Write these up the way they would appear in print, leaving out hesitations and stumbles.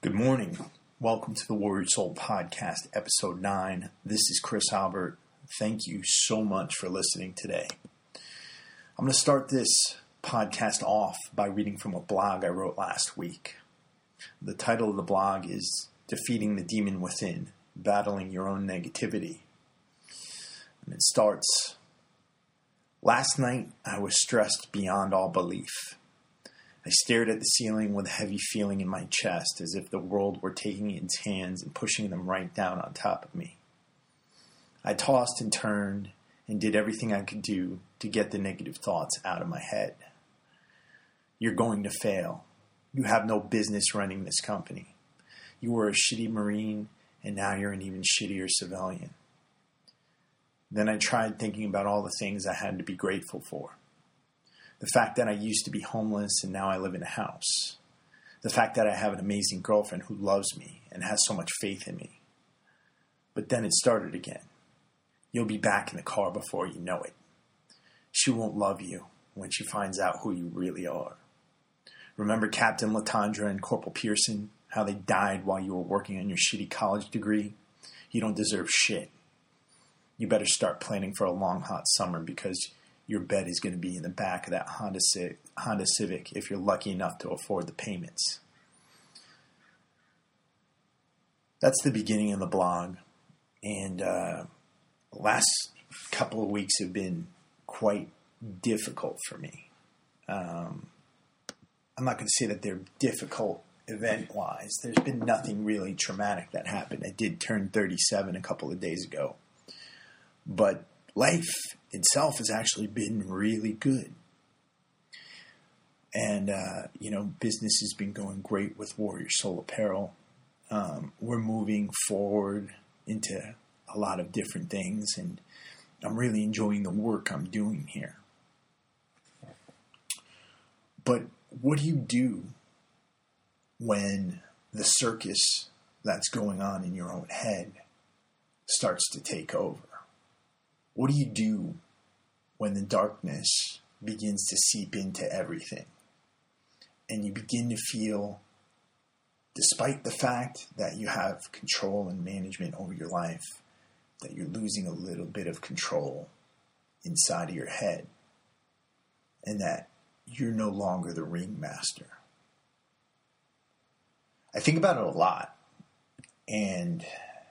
Good morning. Welcome to the Warrior Soul Podcast, Episode 9. This is Chris Albert. Thank you so much for listening today. I'm going to start this podcast off by reading from a blog I wrote last week. The title of the blog is Defeating the Demon Within, Battling Your Own Negativity. And it starts, last night I was stressed beyond all belief. I stared at the ceiling with a heavy feeling in my chest, as if the world were taking its hands and pushing them right down on top of me. I tossed and turned and did everything I could do to get the negative thoughts out of my head. You're going to fail. You have no business running this company. You were a shitty Marine, and now you're an even shittier civilian. Then I tried thinking about all the things I had to be grateful for. The fact that I used to be homeless and now I live in a house. The fact that I have an amazing girlfriend who loves me and has so much faith in me. But then it started again. You'll be back in the car before you know it. She won't love you when she finds out who you really are. Remember Captain Latondra and Corporal Pearson, how they died while you were working on your shitty college degree? You don't deserve shit. You better start planning for a long, hot summer because your bed is going to be in the back of that Honda Civic if you're lucky enough to afford the payments. That's the beginning of the blog. And the last couple of weeks have been quite difficult for me. I'm not going to say that they're difficult event-wise. There's been nothing really traumatic that happened. I did turn 37 a couple of days ago. But life itself has actually been really good. And, business has been going great with Warrior Soul Apparel. We're moving forward into a lot of different things, and I'm really enjoying the work I'm doing here. But what do you do when the circus that's going on in your own head starts to take over? What do you do when the darkness begins to seep into everything? And you begin to feel, despite the fact that you have control and management over your life, that you're losing a little bit of control inside of your head. And that you're no longer the ringmaster. I think about it a lot. And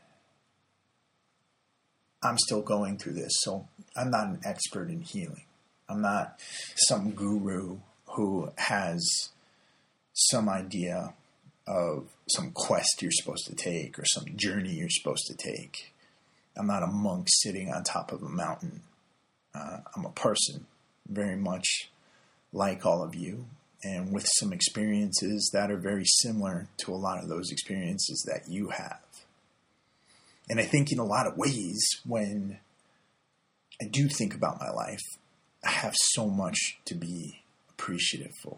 I'm still going through this, so I'm not an expert in healing. I'm not some guru who has some idea of some quest you're supposed to take or some journey you're supposed to take. I'm not a monk sitting on top of a mountain. I'm a person very much like all of you and with some experiences that are very similar to a lot of those experiences that you have. And I think in a lot of ways, when I do think about my life, I have so much to be appreciative for.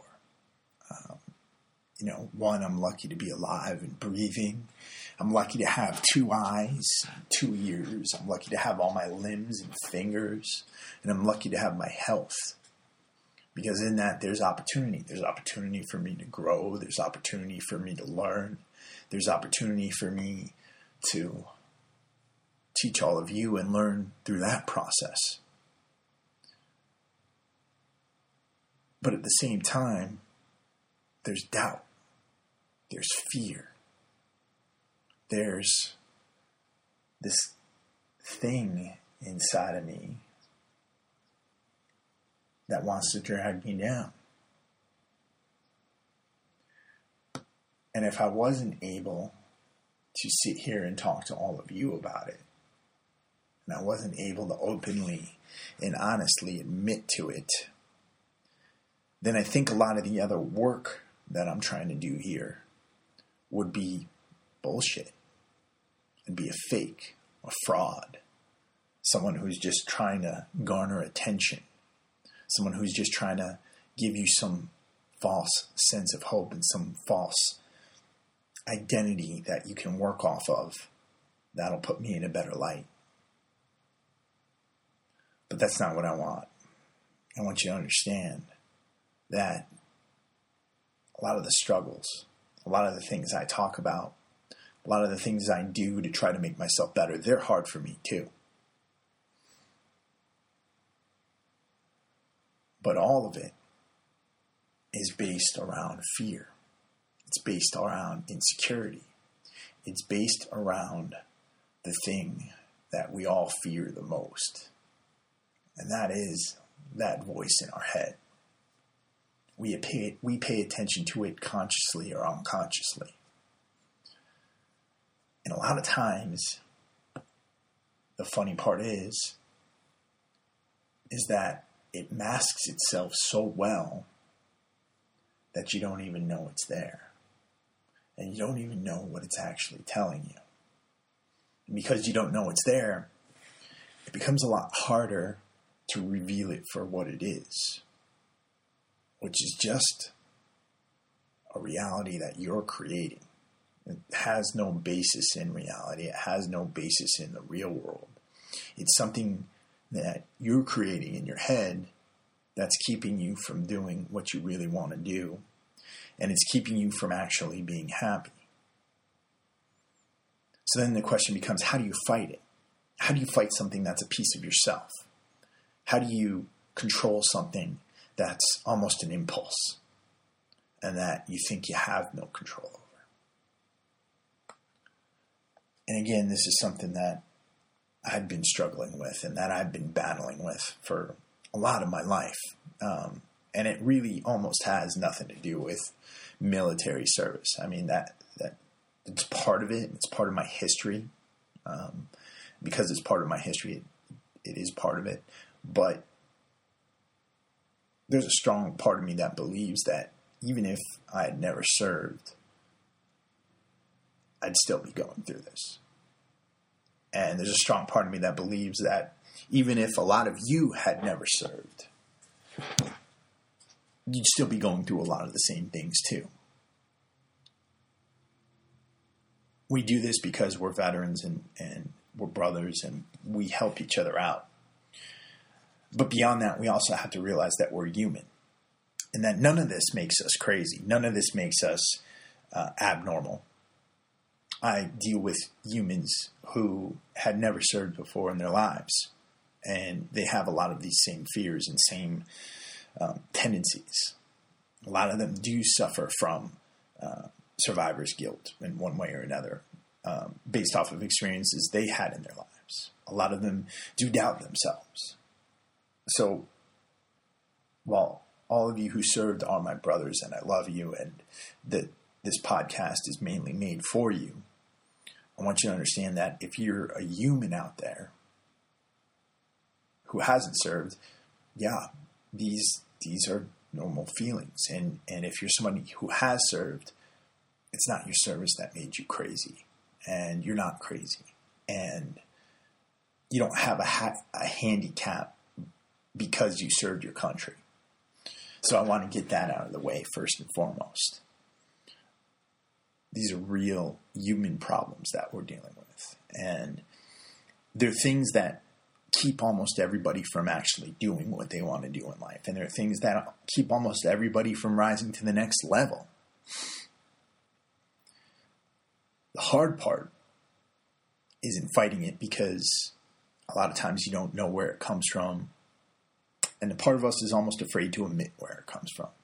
One, I'm lucky to be alive and breathing. I'm lucky to have 2 eyes, 2 ears. I'm lucky to have all my limbs and fingers. And I'm lucky to have my health. Because in that, there's opportunity. There's opportunity for me to grow. There's opportunity for me to learn. There's opportunity for me to teach all of you and learn through that process. But at the same time, there's doubt. There's fear. There's this thing inside of me that wants to drag me down. And if I wasn't able to sit here and talk to all of you about it, and I wasn't able to openly and honestly admit to it, then I think a lot of the other work that I'm trying to do here would be bullshit. It'd be a fake, a fraud, someone who's just trying to garner attention, someone who's just trying to give you some false sense of hope and some false identity that you can work off of that'll put me in a better light. But that's not what I want. I want you to understand that a lot of the struggles, A lot of the things I talk about, a lot of the things I do to try to make myself better, they're hard for me too. But all of it is based around fear. It's based around insecurity. It's based around the thing that we all fear the most. And that is that voice in our head. We pay attention to it consciously or unconsciously. And a lot of times, the funny part is that it masks itself so well that you don't even know it's there. And you don't even know what it's actually telling you. And because you don't know it's there, it becomes a lot harder to reveal it for what it is, which is just a reality that you're creating. It has no basis in reality. It has no basis in the real world. It's something that you're creating in your head that's keeping you from doing what you really want to do. And it's keeping you from actually being happy. So then the question becomes, how do you fight it? How do you fight something that's a piece of yourself? How do you control something that's almost an impulse and that you think you have no control over? And again, this is something that I've been struggling with and that I've been battling with for a lot of my life. And it really almost has nothing to do with military service. I mean, that it's part of it. It's part of my history. Because it's part of my history, it is part of it. But there's a strong part of me that believes that even if I had never served, I'd still be going through this. And there's a strong part of me that believes that even if a lot of you had never served, you'd still be going through a lot of the same things too. We do this because we're veterans and we're brothers and we help each other out. But beyond that, we also have to realize that we're human and that none of this makes us crazy. None of this makes us abnormal. I deal with humans who had never served before in their lives, and they have a lot of these same fears and same tendencies. A lot of them do suffer from survivor's guilt in one way or another, based off of experiences they had in their lives. A lot of them do doubt themselves. So, while all of you who served are my brothers and I love you and that this podcast is mainly made for you, I want you to understand that if you're a human out there who hasn't served, yeah, these are normal feelings. And if you're somebody who has served, it's not your service that made you crazy. And you're not crazy. And you don't have a handicap because you served your country. So I want to get that out of the way first and foremost. These are real human problems that we're dealing with. And they're things that keep almost everybody from actually doing what they want to do in life. And there are things that keep almost everybody from rising to the next level. The hard part isn't fighting it because a lot of times you don't know where it comes from. And a part of us is almost afraid to admit where it comes from.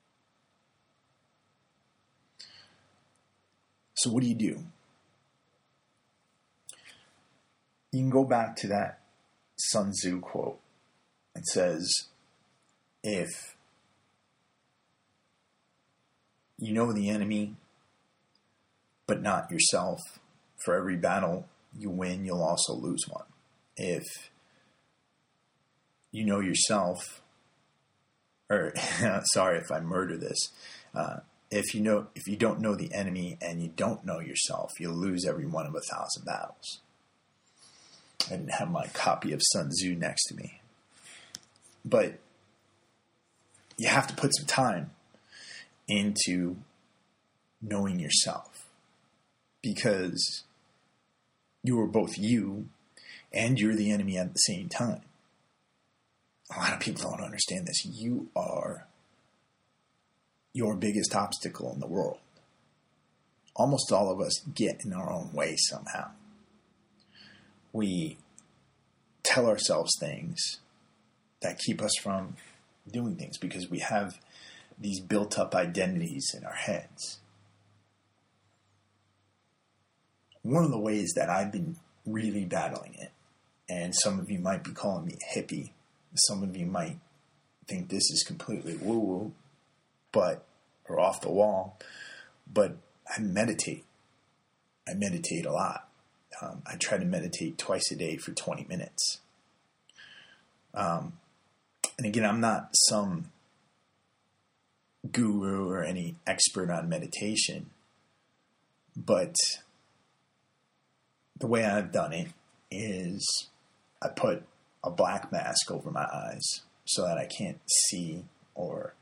So what do? You can go back to that Sun Tzu quote. It says, if you know the enemy, but not yourself, for every battle you win, you'll also lose one. If you know yourself, or sorry if I murder this, if you don't know the enemy and you don't know yourself, you'll lose every one of 1,000 battles. I didn't have my copy of Sun Tzu next to me. But you have to put some time into knowing yourself. Because you are both you and you're the enemy at the same time. A lot of people don't understand this. You are your biggest obstacle in the world. almost all of us get in our own way somehow. We tell ourselves things that keep us from doing things because we have these built-up identities in our heads. One of the ways that I've been really battling it, and some of you might be calling me a hippie, some of you might think this is completely woo-woo, or off the wall, but I meditate. I meditate a lot. I try to meditate twice a day for 20 minutes. And again, I'm not some guru or any expert on meditation, but the way I've done it is I put a black mask over my eyes so that I can't see or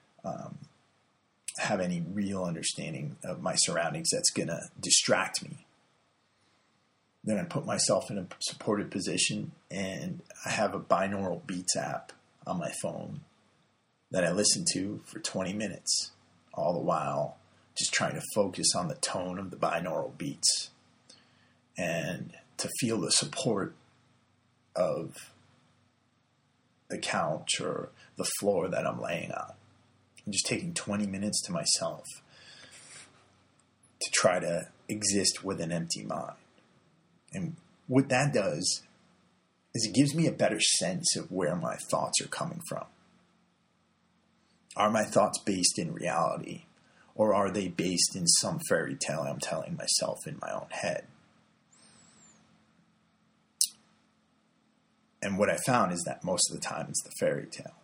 have any real understanding of my surroundings that's going to distract me. Then I put myself in a supported position, and I have a binaural beats app on my phone that I listen to for 20 minutes, all the while just trying to focus on the tone of the binaural beats and to feel the support of the couch or the floor that I'm laying on. I'm just taking 20 minutes to myself to try to exist with an empty mind. And what that does is it gives me a better sense of where my thoughts are coming from. Are my thoughts based in reality, or are they based in some fairy tale I'm telling myself in my own head? And what I found is that most of the time it's the fairy tale.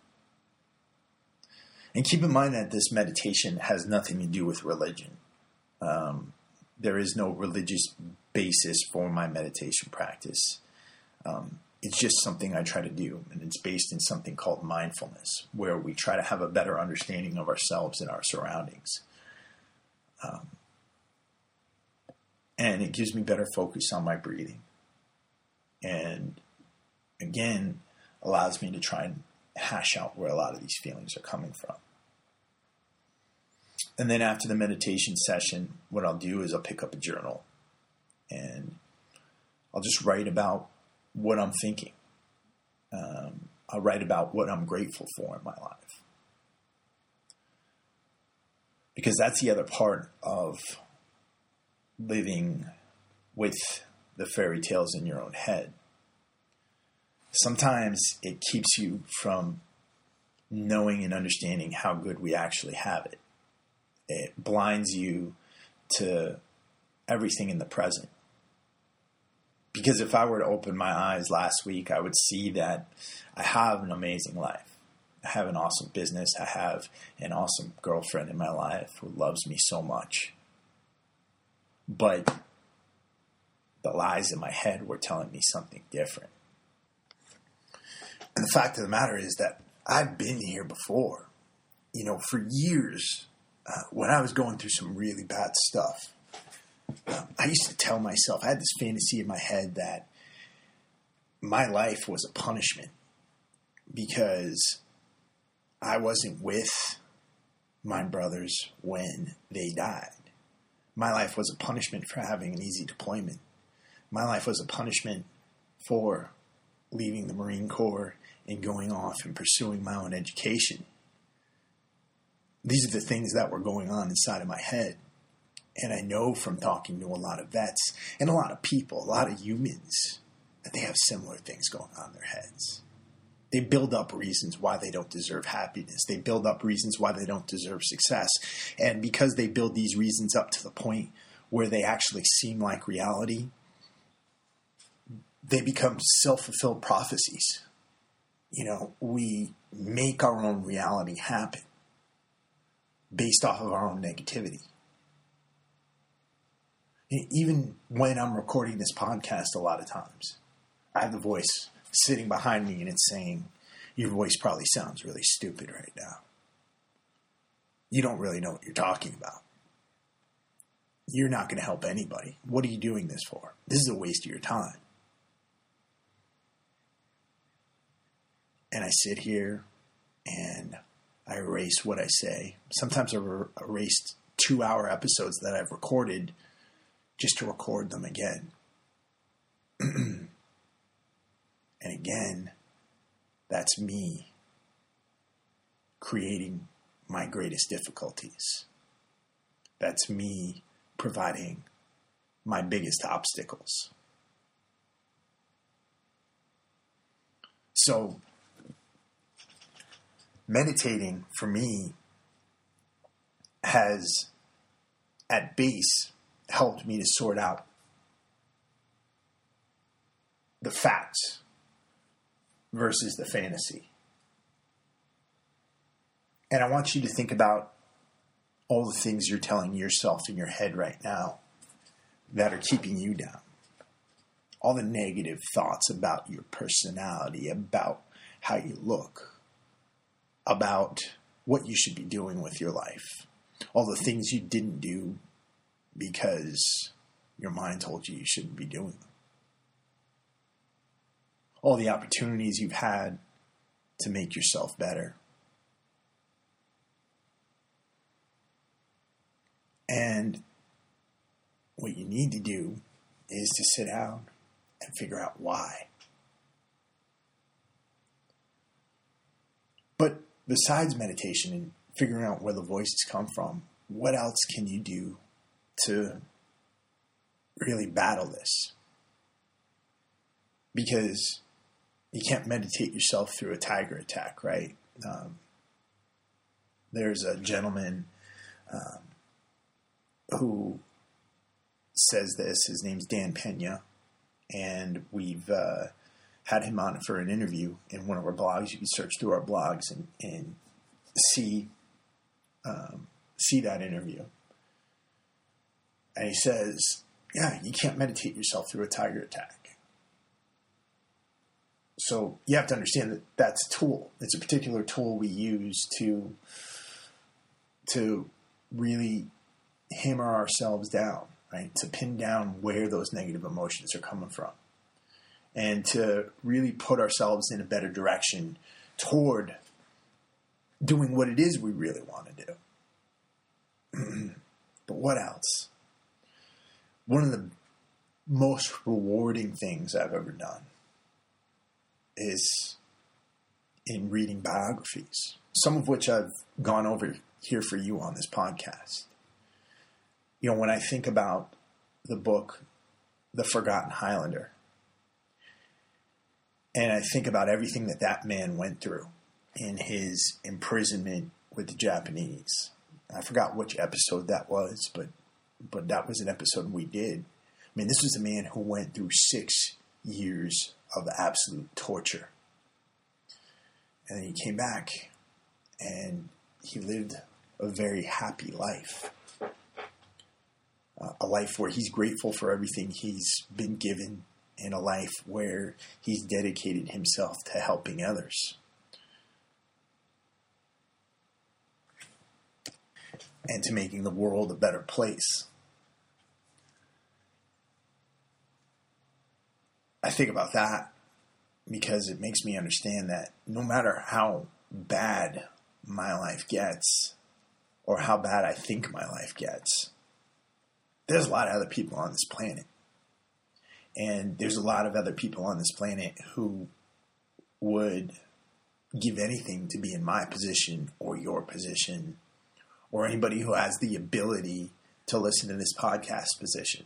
And keep in mind that this meditation has nothing to do with religion. There is no religious basis for my meditation practice. It's just something I try to do, and it's based in something called mindfulness, where we try to have a better understanding of ourselves and our surroundings. And it gives me better focus on my breathing. And again, allows me to try and hash out where a lot of these feelings are coming from. And then after the meditation session, what I'll do is I'll pick up a journal and I'll just write about what I'm thinking. I'll write about what I'm grateful for in my life. Because that's the other part of living with the fairy tales in your own head. Sometimes it keeps you from knowing and understanding how good we actually have it. It blinds you to everything in the present. Because if I were to open my eyes last week, I would see that I have an amazing life. I have an awesome business. I have an awesome girlfriend in my life who loves me so much. But the lies in my head were telling me something different. And the fact of the matter is that I've been here before. You know, for years, when I was going through some really bad stuff, I used to tell myself, I had this fantasy in my head that my life was a punishment because I wasn't with my brothers when they died. My life was a punishment for having an easy deployment. My life was a punishment for leaving the Marine Corps and going off and pursuing my own education. These are the things that were going on inside of my head. And I know from talking to a lot of vets and a lot of people, a lot of humans, that they have similar things going on in their heads. They build up reasons why they don't deserve happiness. They build up reasons why they don't deserve success. And because they build these reasons up to the point where they actually seem like reality, they become self-fulfilled prophecies. You know, we make our own reality happen based off of our own negativity. Even when I'm recording this podcast, a lot of times, I have the voice sitting behind me and it's saying, your voice probably sounds really stupid right now. You don't really know what you're talking about. You're not going to help anybody. What are you doing this for? This is a waste of your time. And I sit here and I erase what I say. Sometimes I erase 2-hour episodes that I've recorded just to record them again. And again, that's me creating my greatest difficulties. That's me providing my biggest obstacles. So, meditating for me has, at base, helped me to sort out the facts versus the fantasy. And I want you to think about all the things you're telling yourself in your head right now that are keeping you down. All the negative thoughts about your personality, about how you look, about what you should be doing with your life. All the things you didn't do because your mind told you you shouldn't be doing them. All the opportunities you've had to make yourself better. And what you need to do is to sit down and figure out why. But besides meditation and figuring out where the voices come from, what else can you do to really battle this? Because you can't meditate yourself through a tiger attack, right? There's a gentleman who says this. His name's Dan Pena, and we've had him on for an interview in one of our blogs. You can search through our blogs and see that interview. And he says, yeah, you can't meditate yourself through a tiger attack. So you have to understand that that's a tool. It's a particular tool we use to really hammer ourselves down, right? To pin down where those negative emotions are coming from. And to really put ourselves in a better direction toward doing what it is we really want to do. But what else? One of the most rewarding things I've ever done is in reading biographies, some of which I've gone over here for you on this podcast. You know, when I think about the book, The Forgotten Highlander, and I think about everything that man went through in his imprisonment with the Japanese. I forgot which episode that was, but that was an episode we did. I mean, this was a man who went through 6 years of absolute torture. And then he came back and he lived a very happy life. A life where he's grateful for everything he's been given, and a life where he's dedicated himself to helping others. And to making the world a better place. I think about that because it makes me understand that no matter how bad my life gets, or how bad I think my life gets, there's a lot of other people on this planet. And there's a lot of other people on this planet who would give anything to be in my position or your position, or anybody who has the ability to listen to this podcast position.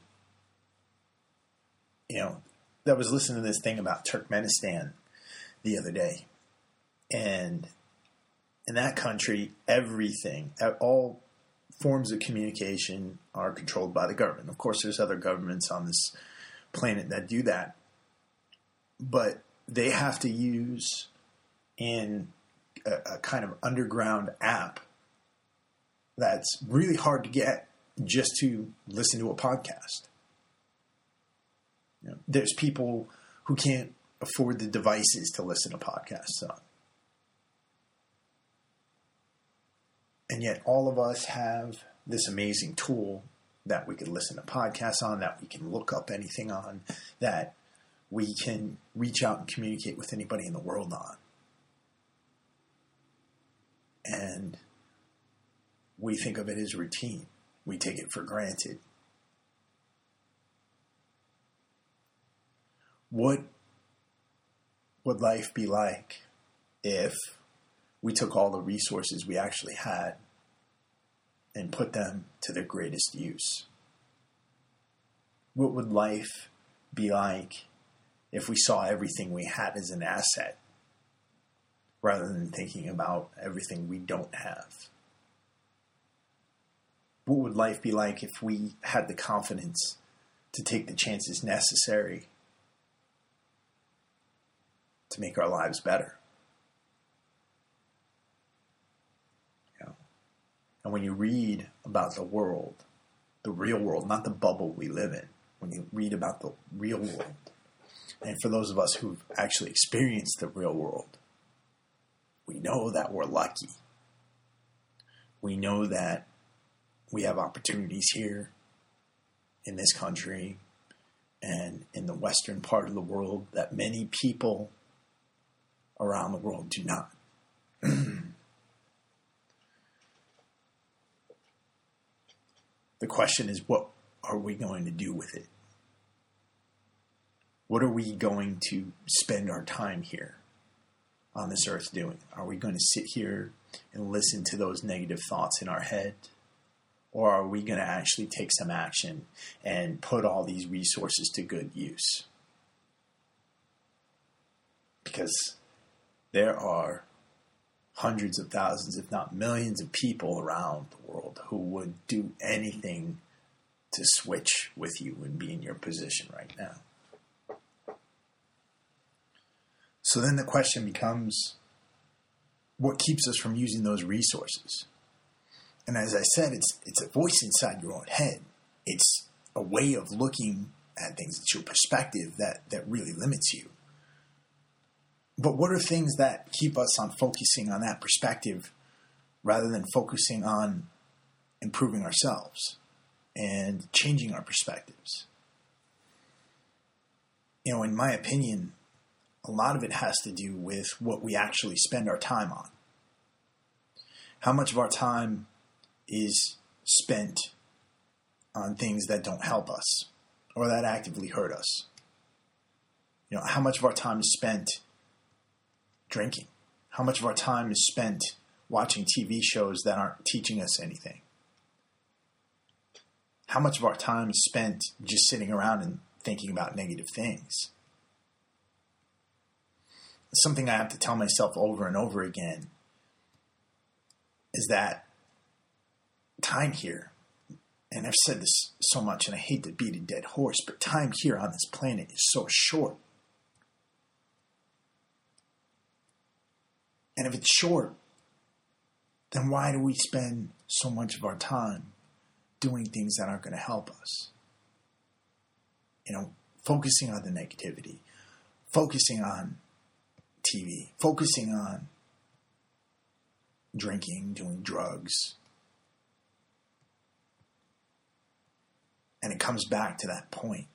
You know, I was listening to this thing about Turkmenistan the other day. And in that country, everything, all forms of communication are controlled by the government. Of course, there's other governments on this planet that do that. But they have to use in a kind of underground app that's really hard to get just to listen to a podcast. You know, there's people who can't afford the devices to listen to podcasts on. And yet all of us have this amazing tool that we can listen to podcasts on, that we can look up anything on, that we can reach out and communicate with anybody in the world on. And we think of it as routine. We take it for granted. What would life be like if we took all the resources we actually had and put them to their greatest use? What would life be like if we saw everything we had as an asset rather than thinking about everything we don't have? What would life be like if we had the confidence to take the chances necessary to make our lives better? And when you read about the world, the real world, not the bubble we live in, when you read about the real world, and for those of us who've actually experienced the real world, we know that we're lucky. We know that we have opportunities here in this country and in the western part of the world that many people around the world do not. The question is, what are we going to do with it? What are we going to spend our time here on this earth doing? Are we going to sit here and listen to those negative thoughts in our head? Or are we going to actually take some action and put all these resources to good use? Because there are hundreds of thousands, if not millions of people around the world who would do anything to switch with you and be in your position right now. So then the question becomes, what keeps us from using those resources? And as I said, it's a voice inside your own head. It's a way of looking at things. It's your perspective that really limits you. But what are things that keep us on focusing on that perspective rather than focusing on improving ourselves and changing our perspectives? In my opinion, a lot of it has to do with what we actually spend our time on. How much of our time is spent on things that don't help us or that actively hurt us? How much of our time is spent drinking? How much of our time is spent watching TV shows that aren't teaching us anything? How much of our time is spent just sitting around and thinking about negative things? Something I have to tell myself over and over again is that time here, and I've said this so much and I hate to beat a dead horse, but time here on this planet is so short. And if it's short, then why do we spend so much of our time doing things that aren't going to help us? Focusing on the negativity, focusing on TV, focusing on drinking, doing drugs. And it comes back to that point.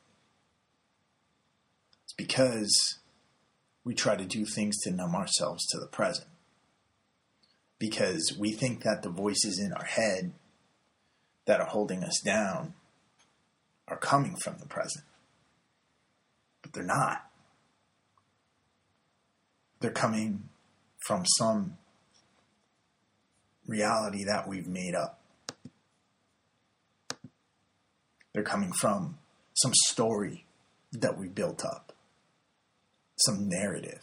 It's because we try to do things to numb ourselves to the present. Because we think that the voices in our head that are holding us down are coming from the present. But they're not. They're coming from some reality that we've made up. They're coming from some story that we built up. Some narrative.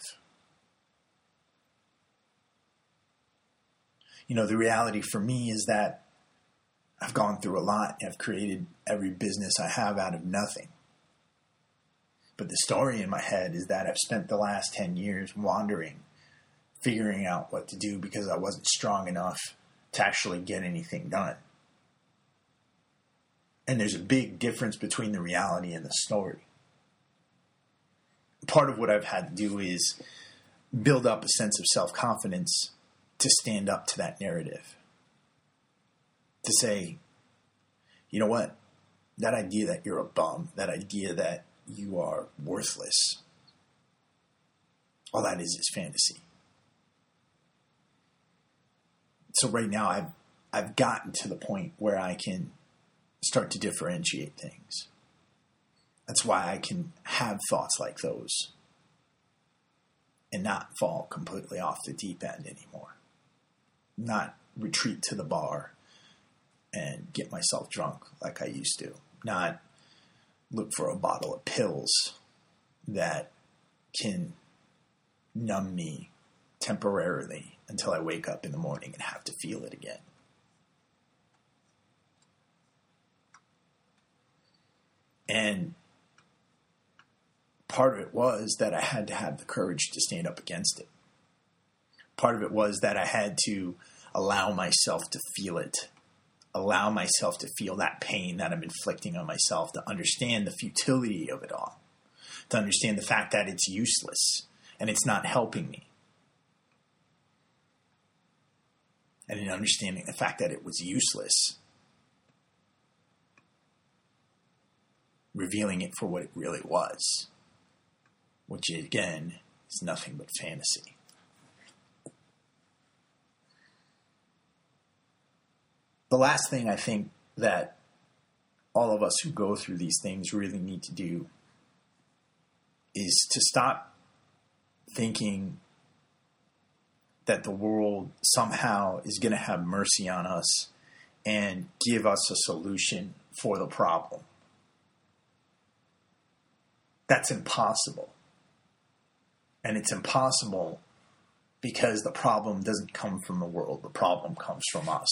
The reality for me is that I've gone through a lot. I've created every business I have out of nothing. But the story in my head is that I've spent the last 10 years wandering, figuring out what to do because I wasn't strong enough to actually get anything done. And there's a big difference between the reality and the story. Part of what I've had to do is build up a sense of self-confidence to stand up to that narrative. To say, you know what? That idea that you're a bum, that idea that you are worthless, all that is fantasy. So right now I've gotten to the point where I can start to differentiate things. That's why I can have thoughts like those and not fall completely off the deep end anymore. Not retreat to the bar and get myself drunk like I used to. Not look for a bottle of pills that can numb me temporarily until I wake up in the morning and have to feel it again. And part of it was that I had to have the courage to stand up against it. Part of it was that I had to allow myself to feel it. Allow myself to feel that pain that I'm inflicting on myself, to understand the futility of it all. To understand the fact that it's useless and it's not helping me. And in understanding the fact that it was useless, revealing it for what it really was, which again is nothing but fantasy. The last thing I think that all of us who go through these things really need to do is to stop thinking that the world somehow is going to have mercy on us and give us a solution for the problem. That's impossible. And it's impossible because the problem doesn't come from the world. The problem comes from us.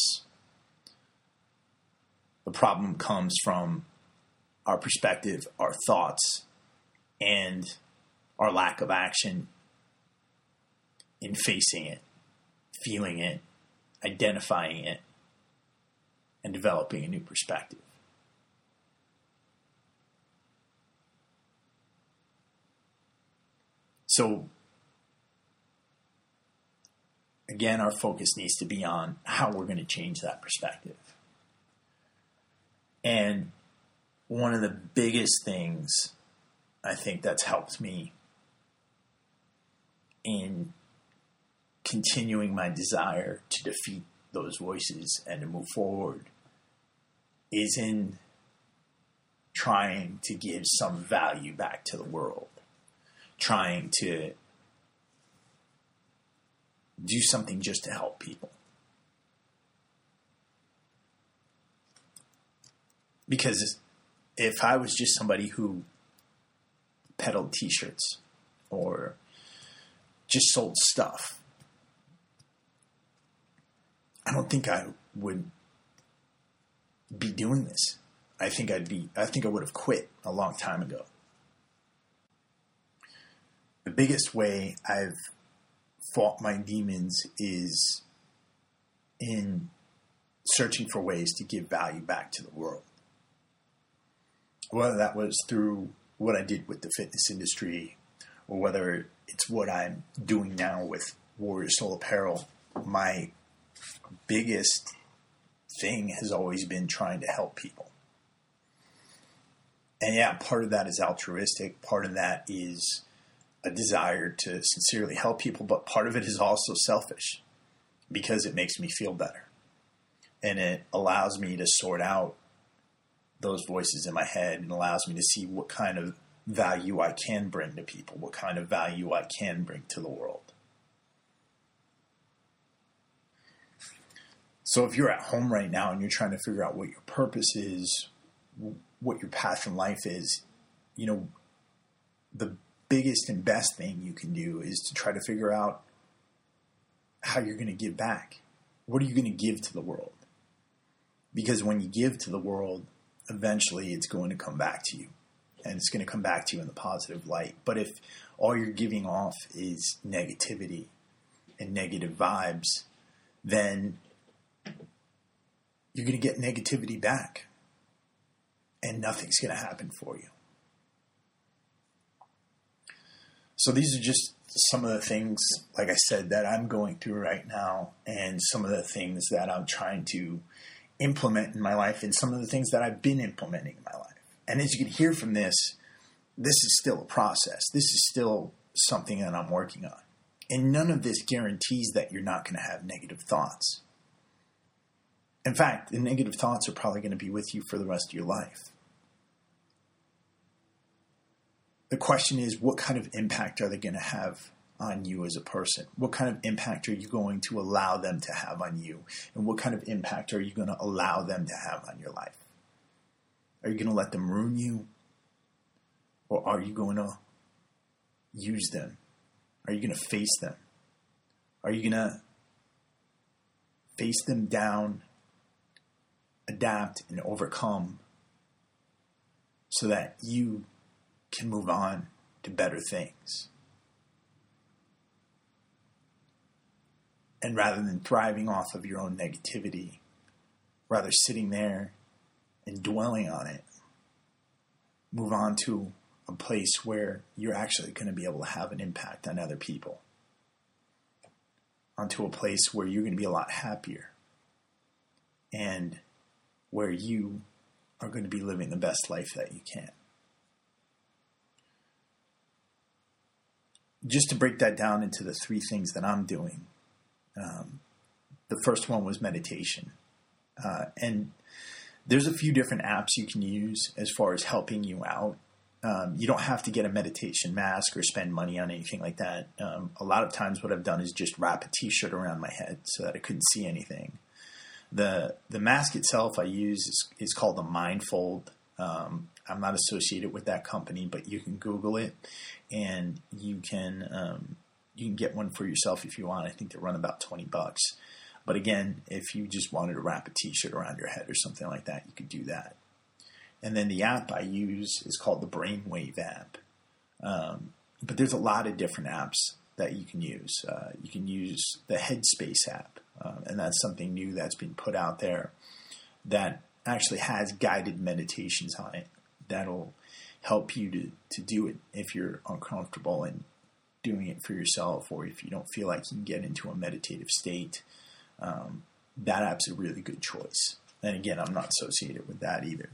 The problem comes from our perspective, our thoughts, and our lack of action in facing it, feeling it, identifying it, and developing a new perspective. So, again, our focus needs to be on how we're going to change that perspective. And one of the biggest things I think that's helped me in continuing my desire to defeat those voices and to move forward is in trying to give some value back to the world. Trying to do something just to help people. Because if I was just somebody who peddled t-shirts or just sold stuff, I don't think I would be doing this. I think I would have quit a long time ago. The biggest way I've fought my demons is in searching for ways to give value back to the world. Whether that was through what I did with the fitness industry, or whether it's what I'm doing now with Warrior Soul Apparel, my biggest thing has always been trying to help people. And yeah, part of that is altruistic. Part of that is a desire to sincerely help people, but part of it is also selfish because it makes me feel better. And it allows me to sort out those voices in my head and allows me to see what kind of value I can bring to people, what kind of value I can bring to the world. So if you're at home right now and you're trying to figure out what your purpose is, what your path in life is, you know, the biggest and best thing you can do is to try to figure out how you're going to give back. What are you going to give to the world? Because when you give to the world, eventually it's going to come back to you. And it's going to come back to you in the positive light. But if all you're giving off is negativity and negative vibes, then you're going to get negativity back. And nothing's going to happen for you. So these are just some of the things, like I said, that I'm going through right now, and some of the things that I'm trying to implement in my life, and some of the things that I've been implementing in my life. And as you can hear from this is still a process. This is still something that I'm working on. And none of this guarantees that you're not going to have negative thoughts. In fact, the negative thoughts are probably going to be with you for the rest of your life. The question is, what kind of impact are they going to have on you as a person? What kind of impact are you going to allow them to have on you? And what kind of impact are you going to allow them to have on your life? Are you going to let them ruin you? Or are you going to use them? Are you going to face them? Are you going to face them down, adapt, and overcome so that you can move on to better things? And rather than thriving off of your own negativity, rather sitting there and dwelling on it, move on to a place where you're actually going to be able to have an impact on other people. Onto a place where you're going to be a lot happier. And where you are going to be living the best life that you can. Just to break that down into the 3 things that I'm doing. The first one was meditation. And there's a few different apps you can use as far as helping you out. You don't have to get a meditation mask or spend money on anything like that. A lot of times what I've done is just wrap a t-shirt around my head so that I couldn't see anything. The mask itself I use is called the Mindfold. I'm not associated with that company, but you can Google it and you can get one for yourself if you want. I think they run about $20. But again, if you just wanted to wrap a t-shirt around your head or something like that, you could do that. And then the app I use is called the Brainwave app. But there's a lot of different apps that you can use. You can use the Headspace app. And that's something new that's been put out there that actually has guided meditations on it that'll help you to do it if you're uncomfortable in doing it for yourself, or if you don't feel like you can get into a meditative state. That app's a really good choice. And again, I'm not associated with that either.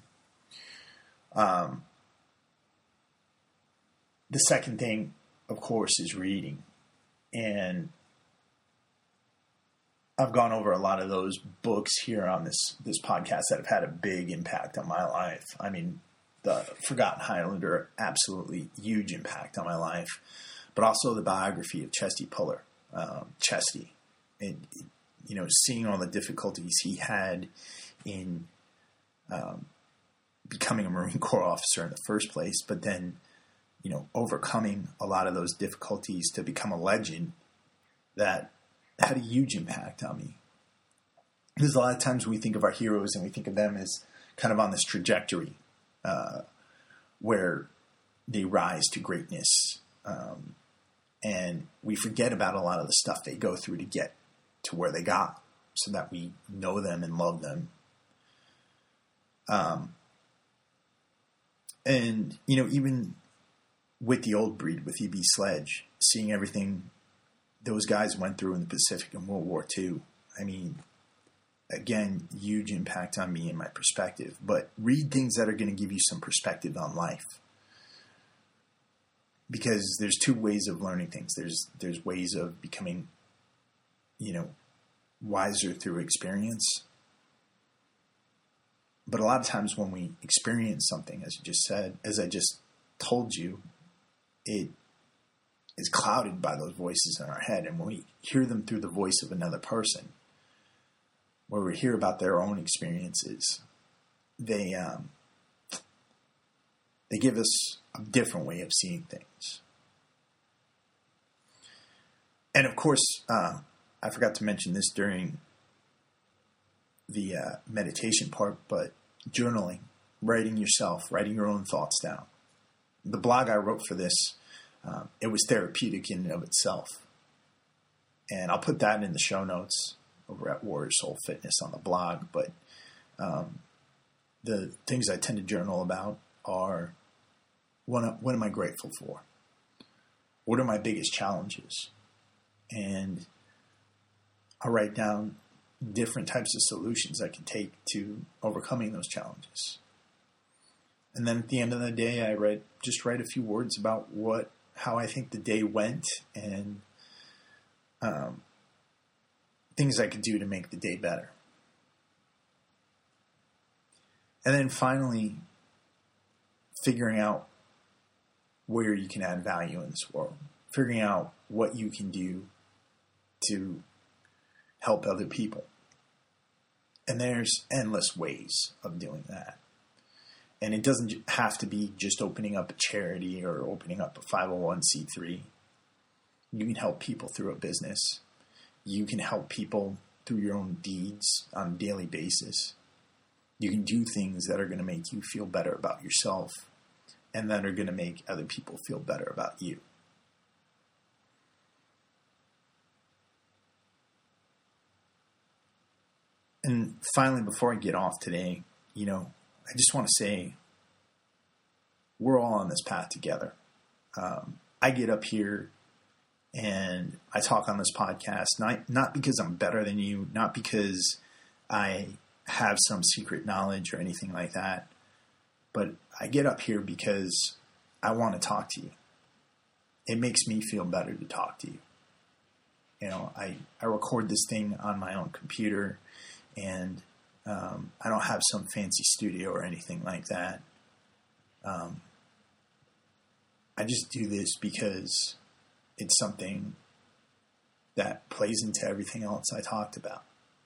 The second thing, of course, is reading. And I've gone over a lot of those books here on this podcast that have had a big impact on my life. I mean, the Forgotten Highlander, absolutely huge impact on my life. But also the biography of Chesty Puller, Chesty. And, seeing all the difficulties he had in becoming a Marine Corps officer in the first place, but then, overcoming a lot of those difficulties to become a legend, that had a huge impact on me. Because a lot of times we think of our heroes and we think of them as kind of on this trajectory where they rise to greatness. And we forget about a lot of the stuff they go through to get to where they got, so that we know them and love them. And, even with the old breed, with E.B. Sledge, seeing everything those guys went through in the Pacific in World War II, I mean, again, huge impact on me and my perspective. But read things that are going to give you some perspective on life. Because there's 2 ways of learning things. There's ways of becoming, wiser through experience. But a lot of times when we experience something, as I just told you, it is clouded by those voices in our head. And when we hear them through the voice of another person, where we hear about their own experiences, they give us a different way of seeing things. And of course, I forgot to mention this during the meditation part, but journaling, writing your own thoughts down. The blog I wrote for this, it was therapeutic in and of itself. And I'll put that in the show notes over at Warrior Soul Fitness on the blog. But the things I tend to journal about are, what am I grateful for? What are my biggest challenges? And I write down different types of solutions I can take to overcoming those challenges. And then at the end of the day, I write a few words about how I think the day went, and things I could do to make the day better. And then finally, figuring out where you can add value in this world. Figuring out what you can do to help other people. And there's endless ways of doing that. And it doesn't have to be just opening up a charity or opening up a 501c3. You can help people through a business. You can help people through your own deeds on a daily basis. You can do things that are going to make you feel better about yourself and that are going to make other people feel better about you. And finally, before I get off today, I just want to say we're all on this path together. I get up here and I talk on this podcast, not because I'm better than you, not because I have some secret knowledge or anything like that, but I get up here because I want to talk to you. It makes me feel better to talk to you. I record this thing on my own computer, and I don't have some fancy studio or anything like that. I just do this because it's something that plays into everything else I talked about.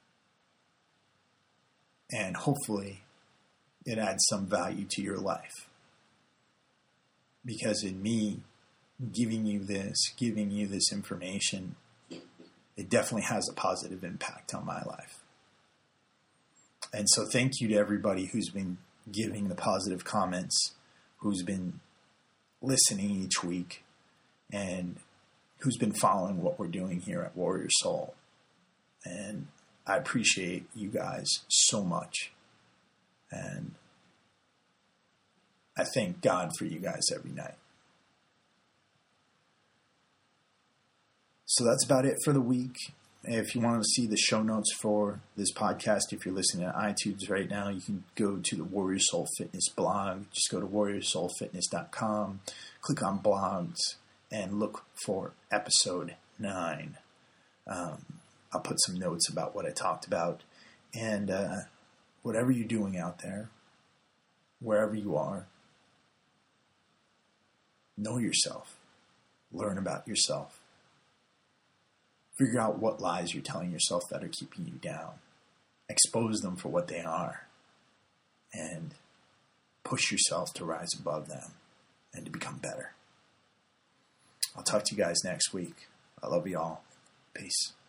And hopefully it adds some value to your life. Because in me giving you this information, it definitely has a positive impact on my life. And so thank you to everybody who's been giving the positive comments, who's been listening each week, and who's been following what we're doing here at Warrior Soul. And I appreciate you guys so much. And I thank God for you guys every night. So that's about it for the week. If you want to see the show notes for this podcast, if you're listening to iTunes right now, you can go to the Warrior Soul Fitness blog. Just go to warriorsoulfitness.com, click on blogs, and look for episode 9. I'll put some notes about what I talked about. And whatever you're doing out there, wherever you are, know yourself. Learn about yourself. Figure out what lies you're telling yourself that are keeping you down. Expose them for what they are. And push yourself to rise above them and to become better. I'll talk to you guys next week. I love you all. Peace.